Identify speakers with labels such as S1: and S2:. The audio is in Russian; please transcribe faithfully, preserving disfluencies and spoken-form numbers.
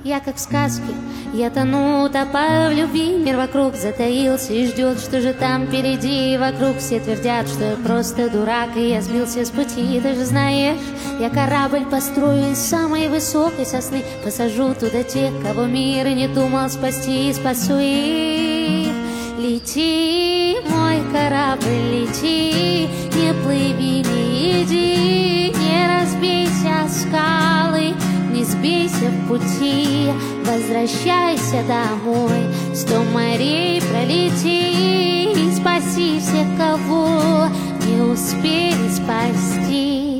S1: Я как в сказке, я тону, утопаю в любви. Мир вокруг затаился и ждет, что же там впереди. Вокруг все твердят, что я просто дурак, и я сбился с пути. Ты же знаешь, я корабль построю из самой высокой сосны. Посажу туда тех, кого мир и не думал спасти, и спасу их. Лети, мой корабль, лети, не плыви, не иди, не разбейся о скалы, не сбейся в пути, возвращайся домой, сто морей пролети, и спаси всех, кого не успели спасти.